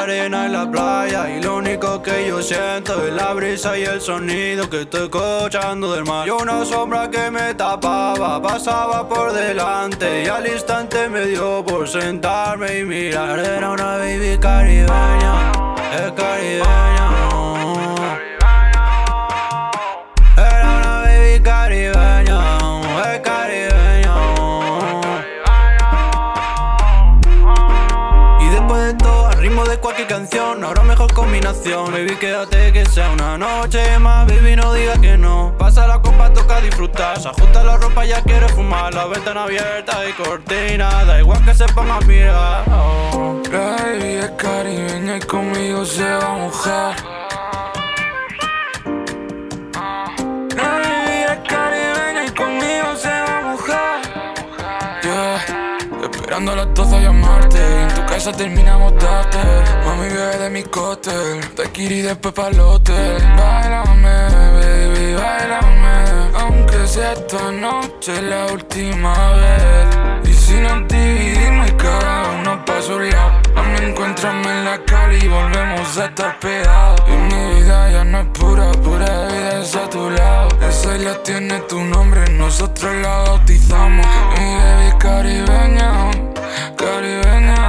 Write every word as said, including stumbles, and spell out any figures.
arena en la playa y lo único que yo siento es la brisa y el sonido que estoy escuchando del mar. Y una sombra que me tapaba pasaba por delante y al instante me dio por sentarme y mirar. Era una baby caribeña, es caribeña. Era una baby caribeña, es caribeña. Y después de todo, al ritmo de cualquier canción, ahora mejor combinación. Baby, quédate que sea una noche más, baby, no digas que no. Pasa la copa, toca disfrutar, se ajusta la ropa, ya quiere fumar. La ventana abierta y cortina, da igual que se ponga a mirar. Oh. La baby es caribeña y conmigo se va a mojar. La baby es caribeña y conmigo se va a mojar. Yeah, esperando a las doce a llamarte y en tu casa terminamos tarde. Mami, bebe de mi cóctel, daiquiri después pa'l hotel. Báilame, baby, báilame, aunque sea esta noche la última vez. Y si nos dividimos y cada uno pa' su lado, mami, encuéntrame en la calle y volvemos a estar pegados. Y mi vida ya no es pura, pura vida es a tu lado. Esa isla tiene tu nombre, nosotros la bautizamos. Mi baby caribeña, caribeña.